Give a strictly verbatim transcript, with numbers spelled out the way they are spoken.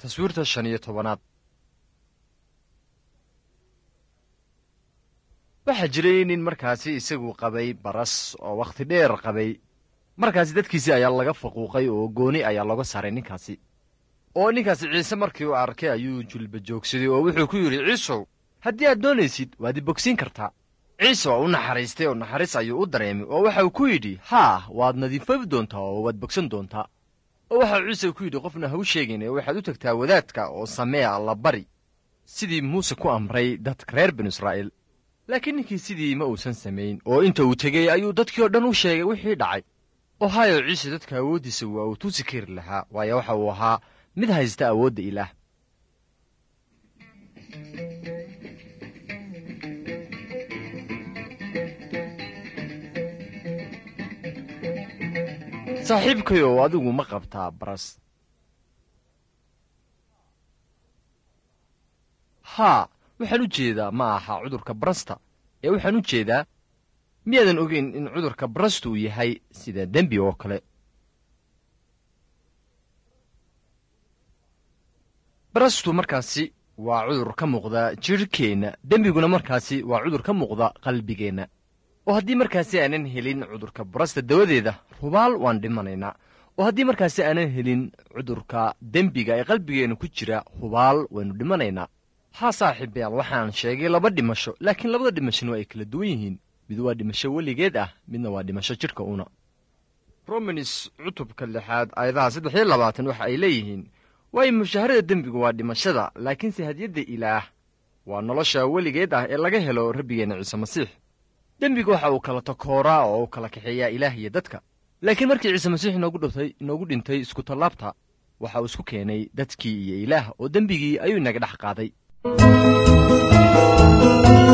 taswiirta shan iyo tobanaad. waxaa jiray nin markaasi isagu qabay baras oo wakhti dheer qabay. markaasi dadkiisii ayaa laga faquuqay oo gooni ayaa looga saaray ninkaasi. oo ninkaasi ciise markii uu arkay ayuu julba joogsaday oo wuxuu ku yidhi, ciisow, haddii aad doonaysid waad i bogsiin kartaa. ciise waa u naxariistay oo naxariis ayuu u dareemay oo waxa uu ku yidhi, haa, waad nadiifabi doontaa oo waad bogsan doontaa. oo waxaa ciise ku yidhi, qofna ha u sheegin ee waxaad u tagtaa wadaadka oo samee allabari sidii muuse ku amray dadka reer binu israa'iil. laakiin ninkii sidii ma uusan samayn oo inta uu tegey ayuu dadkii oo dhan u sheegay wixii dhacay. oo hayo ciise dadka awooddiisa waa uu tusi kari lahaa, waayo waxa uu ahaa mid haysta awoodda ilaah. saaxiibkayow, adigu ma qabtaa baras? haa, waxaan u jeedaa ma aha cudurka barasta, ee waxaan u jeedaa miyaadan ogeyn in cudurka barastu uu yahay sida dembi oo kale. barastu markaasi waa cudur ka muuqda jidhkeenna, dembiguna markaasi waa cudur ka muuqda qalbigeenna. oo haddii markaasi aanan helin cudurka barasta dawadeeda, hubaal waan dhimanaynaa. oo haddii markaasi aanan helin cudurka dembiga ee qalbigeenna ku jira, hubaal waynu dhimanaynaa. haa saaxiibayaal, waxaan sheegay laba dhimasho, laakiin labada dhimashona ay kala duwan yihiin. mid waa dhimasho weligeed ah, midna waa dhimasho jidhka una. romanis cutubka lixaad aayadaha saddex iyo labaatan waxa ay leeyihiin, waayo mushaharada dembigu waa dhimashada, laakiinse hadiyadda ilaah waa nolosha weligeed ah ee laga helo rabbigeenna ciise masiix. dembiga waxa uu kala takooraa oo uu kala kaxeeyaa ilaah iyo dadka. laakiin markii ciise masiix inoogu dhintay inoogu dhintay isku tallaabta, waxa uu isku keenay dadkii iyo ilaah oo dembigii ayuu inaga dhex qaaday.